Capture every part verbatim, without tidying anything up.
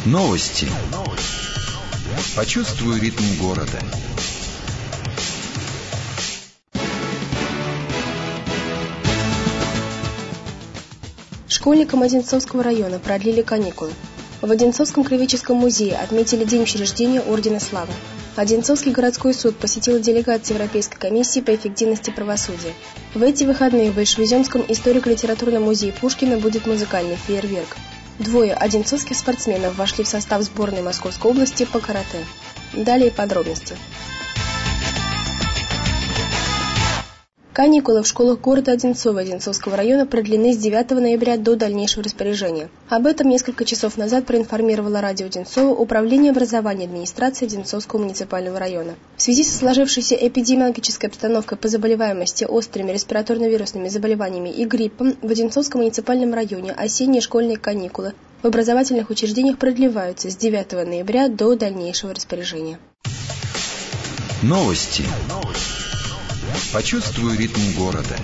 Новости. Почувствуй ритм города. Школьникам Одинцовского района продлили каникулы. В Одинцовском краеведческом музее отметили день учреждения Ордена Славы. Одинцовский городской суд посетила делегация Европейской комиссии по эффективности правосудия. В эти выходные в Большевиземском историко-литературном музее Пушкина будет музыкальный фейерверк. Двое одинцовских спортсменов вошли в состав сборной Московской области по карате. Далее подробности. Каникулы в школах города Одинцова Одинцовского района продлены с девятого ноября до дальнейшего распоряжения. Об этом несколько часов назад проинформировало радио Одинцова Управление образования администрации Одинцовского муниципального района. В связи со сложившейся эпидемиологической обстановкой по заболеваемости острыми респираторно-вирусными заболеваниями и гриппом в Одинцовском муниципальном районе осенние школьные каникулы в образовательных учреждениях продлеваются с девятого ноября до дальнейшего распоряжения. Новости. Почувствуй ритм города.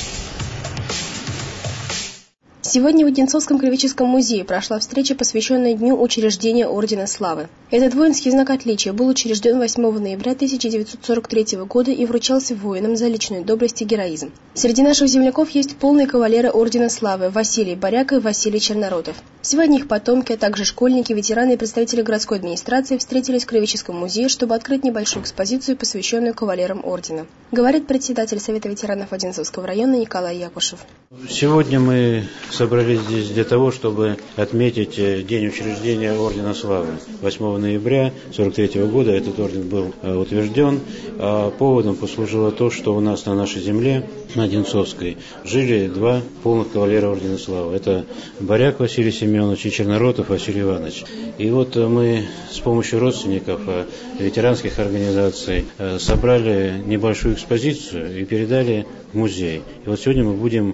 Сегодня в Одинцовском краеведческом музее прошла встреча, посвященная Дню учреждения Ордена Славы. Этот воинский знак отличия был учрежден восьмого ноября тысяча девятьсот сорок третьего года и вручался воинам за личную доблесть и героизм. Среди наших земляков есть полные кавалеры Ордена Славы Василий Боряк и Василий Черноротов. Сегодня их потомки, а также школьники, ветераны и представители городской администрации встретились в краеведческом музее, чтобы открыть небольшую экспозицию, посвященную кавалерам Ордена. Говорит председатель Совета ветеранов Одинцовского района Николай Якушев. Сегодня мы собрались здесь для того, чтобы отметить день учреждения Ордена Славы. восьмого ноября сорок третьего года этот орден был утвержден. А поводом послужило то, что у нас на нашей земле, на Одинцовской, жили два полных кавалера Ордена Славы. Это Боряк Василий Семенович и Черноротов Василий Иванович. И вот мы с помощью родственников ветеранских организаций собрали небольшую экспозицию и передали в музей. И вот сегодня мы будем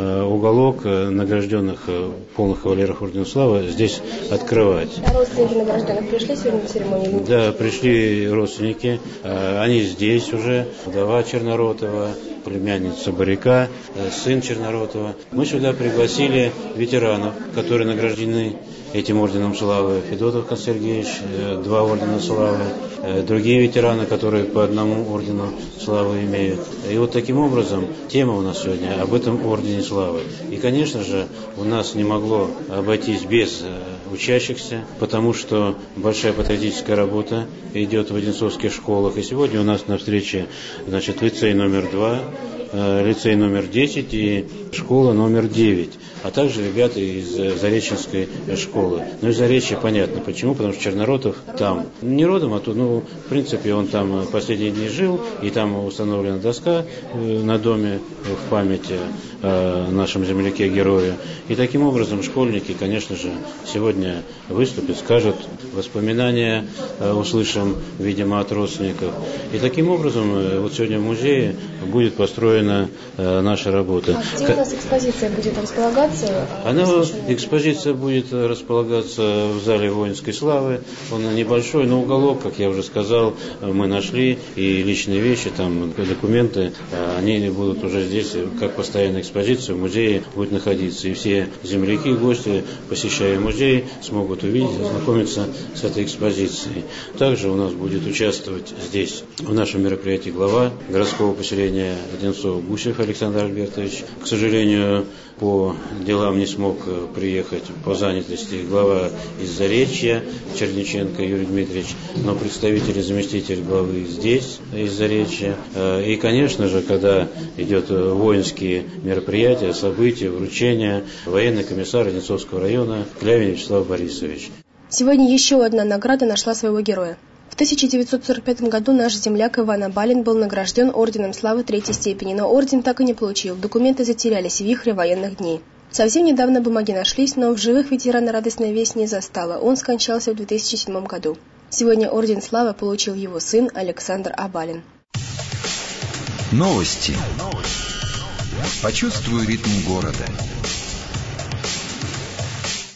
уголок награжденных полных кавалеров Ордена Славы здесь открывать. А родственники награжденных пришли сегодня на церемонию? Да, пришли родственники. Они здесь уже. Вдова Черноротова, племянница Боряка, сын Черноротова. Мы сюда пригласили ветеранов, которые награждены этим Орденом Славы. Федотов Константин Сергеевич, два Ордена Славы, другие ветераны, которые по одному Ордену Славы имеют. И вот таким образом тема у нас сегодня об этом Ордене Славы. И, конечно же, у нас не могло обойтись без учащихся, потому что большая патриотическая работа идет в одинцовских школах. И сегодня у нас на встрече, значит, лицей номер два, лицей номер десять и школа номер девять, а также ребята из Зареченской школы. Ну, из Заречья понятно почему, потому что Черноротов там не родом, а то, ну, в принципе, он там последние дни жил, и там установлена доска на доме в память о нашем земляке-герое. И таким образом школьники, конечно же, сегодня выступят, скажут воспоминания, услышим, видимо, от родственников. И таким образом вот сегодня в музее будет построена наша работа. А где у нас экспозиция будет располагаться? Она, экспозиция будет располагаться в зале воинской славы. Он небольшой, но уголок, как я уже сказал, мы нашли. И личные вещи, там, документы, они будут уже здесь, как постоянная экспозиция, в музее будет находиться. И все земляки, гости, посещая музей, смогут увидеть, ознакомиться с этой экспозицией. Также у нас будет участвовать здесь, в нашем мероприятии, глава городского поселения Одинцова Гусев Александр Альбертович. К сожалению, по делам не смог приехать по занятости глава из Заречья Черниченко Юрий Дмитриевич, но представитель и заместитель главы здесь, из Заречья. И, конечно же, когда идет воинские мероприятия, события, вручения, военный комиссар Одинцовского района Клявин Вячеслав Борисович. Сегодня еще одна награда нашла своего героя. В тысяча девятьсот сорок пятом году наш земляк Иван Абалин был награжден Орденом Славы третьей степени, но орден так и не получил, документы затерялись в вихре военных дней. Совсем недавно бумаги нашлись, но в живых ветерана радостная весть не застала, он скончался в две тысячи седьмом году. Сегодня Орден Славы получил его сын Александр Абалин. Новости. Почувствуй ритм города.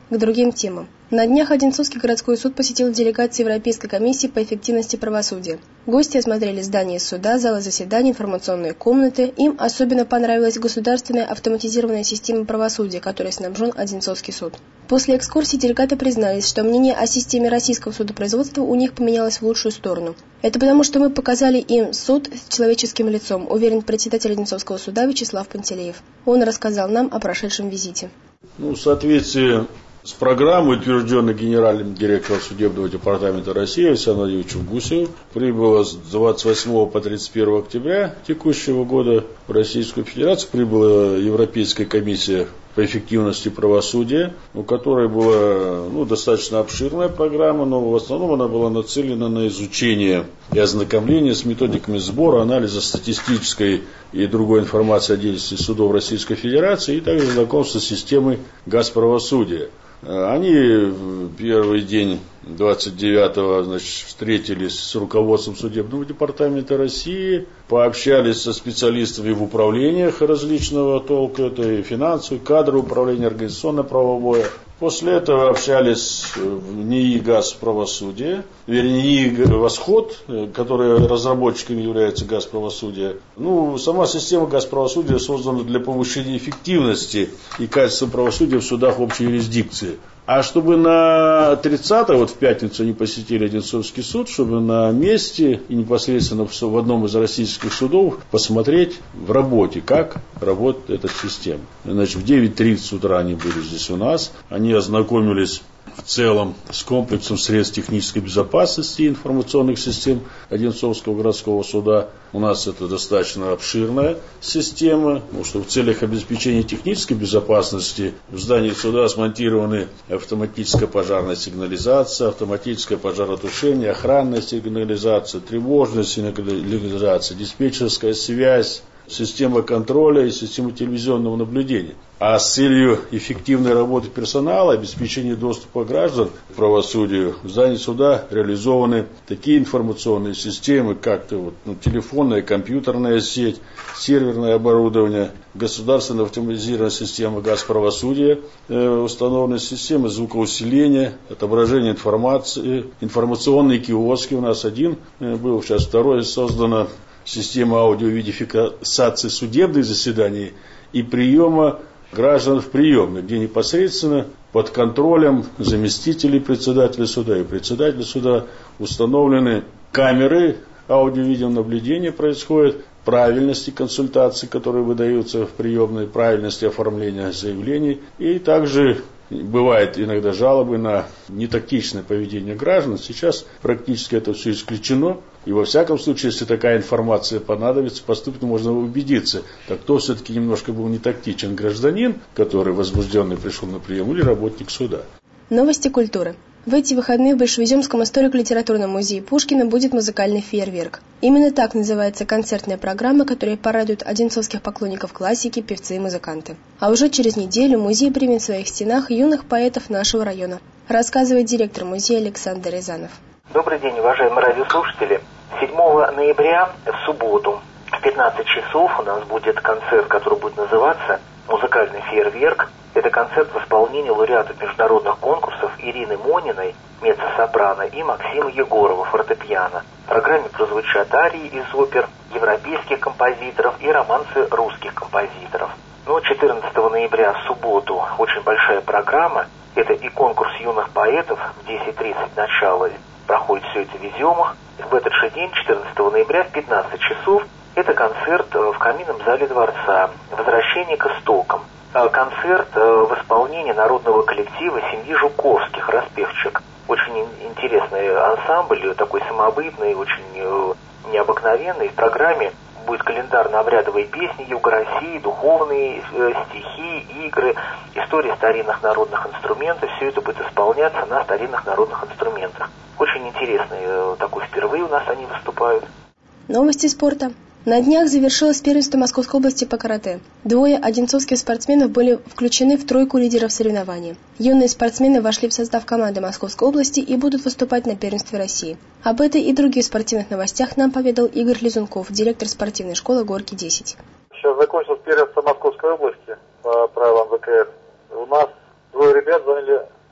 К другим темам. На днях Одинцовский городской суд посетил делегацию Европейской комиссии по эффективности правосудия. Гости осмотрели здание суда, залы заседаний, информационные комнаты. Им особенно понравилась государственная автоматизированная система правосудия, которой снабжен Одинцовский суд. После экскурсии делегаты признались, что мнение о системе российского судопроизводства у них поменялось в лучшую сторону. Это потому, что мы показали им суд с человеческим лицом, уверен председатель Одинцовского суда Вячеслав Пантелеев. Он рассказал нам о прошедшем визите. Ну, в соответствии с программой, утвержденной генеральным директором судебного департамента России Александром Владимировичем Гусевым, прибыло с двадцать восьмого по тридцать первое октября текущего года в Российскую Федерацию, прибыла Европейская комиссия по эффективности правосудия, у которой была ну, достаточно обширная программа, но в основном она была нацелена на изучение и ознакомление с методиками сбора, анализа статистической и другой информации о деятельности судов Российской Федерации и также знакомство с системой газправосудия. Они в первый день двадцать девятого значит, встретились с руководством судебного департамента России, пообщались со специалистами в управлениях различного толка, это и финансовое, кадровое управление, организационно-правовое. После этого общались в НИИ «Газправосудие», вернее, НИИ «Восход», который разработчиком является «Газправосудие». Ну, сама система «Газправосудия» создана для повышения эффективности и качества правосудия в судах общей юрисдикции. А чтобы на тридцатое, вот в пятницу они посетили Одинцовский суд, чтобы на месте и непосредственно в одном из российских судов посмотреть в работе, как работает эта система. Значит, в девять тридцать утра они были здесь у нас, они ознакомились в целом с комплексом средств технической безопасности и информационных систем Одинцовского городского суда. У нас это достаточно обширная система, потому что в целях обеспечения технической безопасности в здании суда смонтированы автоматическая пожарная сигнализация, автоматическое пожаротушение, охранная сигнализация, тревожная сигнализация, диспетчерская связь, система контроля и система телевизионного наблюдения. А с целью эффективной работы персонала, обеспечения доступа граждан к правосудию, в здании суда реализованы такие информационные системы, как вот, ну, телефонная, компьютерная сеть, серверное оборудование, государственная автоматизированная система газправосудия, э, установленная система звукоусиления, отображение информации, информационные киоски. У нас один э, был, сейчас второй создано. Система аудиовидификации судебных заседаний и приема граждан в приемной, где непосредственно под контролем заместителей председателя суда и председателя суда установлены камеры аудио-видеонаблюдения, происходит правильности консультаций, которые выдаются в приемной, правильности оформления заявлений, и также бывает иногда жалобы на нетактичное поведение граждан. Сейчас практически это все исключено. И во всяком случае, если такая информация понадобится, поступить можно убедиться, так кто все-таки немножко был не тактичен, гражданин, который возбужденный пришел на прием, или работник суда. Новости культуры. В эти выходные в Большевиземском историко-литературном музее Пушкина будет музыкальный фейерверк. Именно так называется концертная программа, которая порадует одинцовских поклонников классики, певцы и музыканты. А уже через неделю музей примет в своих стенах юных поэтов нашего района, рассказывает директор музея Александр Рязанов. Добрый день, уважаемые радиослушатели. седьмого ноября в субботу в пятнадцать часов у нас будет концерт, который будет называться «Музыкальный фейерверк». Это концерт в исполнении лауреатов международных конкурсов Ирины Мониной, меццо-сопрано, и Максима Егорова, фортепиано. В программе прозвучат арии из опер европейских композиторов и романсы русских композиторов. Ну, четырнадцатого ноября в субботу очень большая программа. Это и конкурс юных поэтов в десять тридцать начало. Проходит все это в Изюмах. В этот же день, четырнадцатого ноября, в пятнадцать часов, это концерт в каминном зале дворца «Возвращение к истокам». Концерт в исполнении народного коллектива семьи Жуковских, распевчик. Очень интересный ансамбль, такой самобытный, очень необыкновенный. В программе будет календарно-обрядовые песни Юга России, духовные стихи, игры, история старинных народных инструментов. Все это будет исполняться на старинных народных инструментах. Очень интересный такой, впервые у нас они выступают. Новости спорта. На днях завершилось первенство Московской области по карате. Двое одинцовских спортсменов были включены в тройку лидеров соревнований. Юные спортсмены вошли в состав команды Московской области и будут выступать на первенстве России. Об этой и других спортивных новостях нам поведал Игорь Лизунков, директор спортивной школы Горки десять. Сейчас закончилось первенство Московской области по правилам ВКС. У нас двое ребят заняли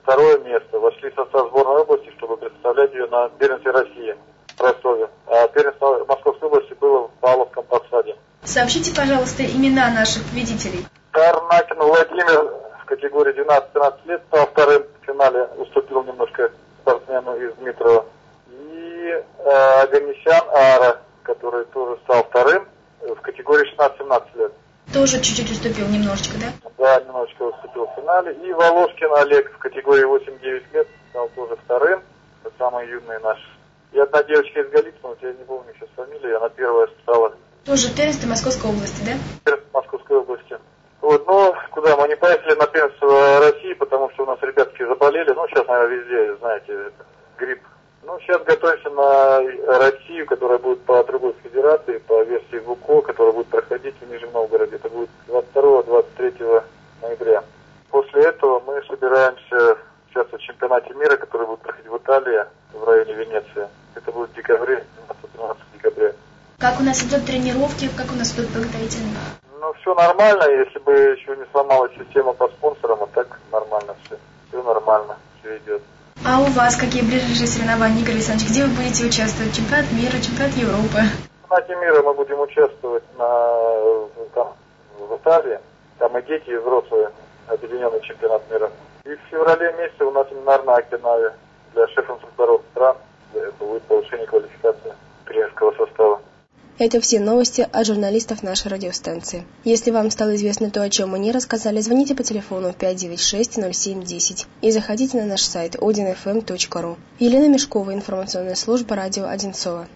второе место. Вошли в состав сборной области, чтобы представлять ее на первенстве России в Ростове. А первенство Московской области было в Павловском Посаде. Сообщите, пожалуйста, имена наших победителей. Тарнакин Владимир в категории двенадцать-тринадцать лет стал вторым в финале, уступил немножко спортсмену из Дмитрова. И э, Аганесян Ара, который тоже стал вторым в категории шестнадцать-семнадцать лет. Тоже чуть-чуть уступил, немножечко, да? Да, немножечко уступил в финале. И Волошкин Олег в категории восемь-девять лет стал тоже вторым. Это самый юный наш. И одна девочка из Голицына, вот я не помню сейчас фамилию, она первая стала. Тоже первенство Московской области, да? Первенство Московской области. Вот, но куда мы не поехали на первенство России, потому что у нас ребятки заболели. Ну, сейчас, наверное, везде, знаете, это, грипп. Ну, сейчас готовимся на Россию, которая будет по другой федерации, по версии ВУКО, которая будет проходить в Нижнем Новгороде. Это будет двадцать второго — двадцать третьего ноября. После этого мы собираемся участвовать в чемпионате мира, который будет проходить в Италии, в районе Венеции. Это будет в декабре, двенадцатого-тринадцатого декабря. Как у нас идут тренировки, как у нас идут подготовительные? Ну, все нормально, если бы еще не сломалась система по спонсорам, а так нормально все. Все нормально, все идет. А у вас какие ближайшие соревнования, Игорь Александрович? Где вы будете участвовать? Чемпионат мира, чемпионат Европы? В чемпионате мира мы будем участвовать на, там, в Италии. Там и дети, и взрослые. Объединенный чемпионат мира. И в феврале месяце у нас семинар на Окинаве для шеф-инструкторов стран. Это будет повышение квалификации тренерского состава. Это все новости от журналистов нашей радиостанции. Если вам стало известно то, о чем мы не рассказали, звоните по телефону пять девять шесть ноль семь десять и заходите на наш сайт один эф эм точка ру. Елена Мешкова, информационная служба радио Одинцово.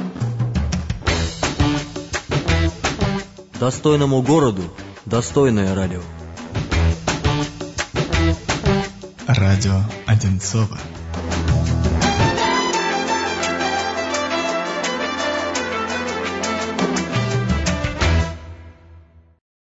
Достойному городу достойное радио. Радио Одинцово.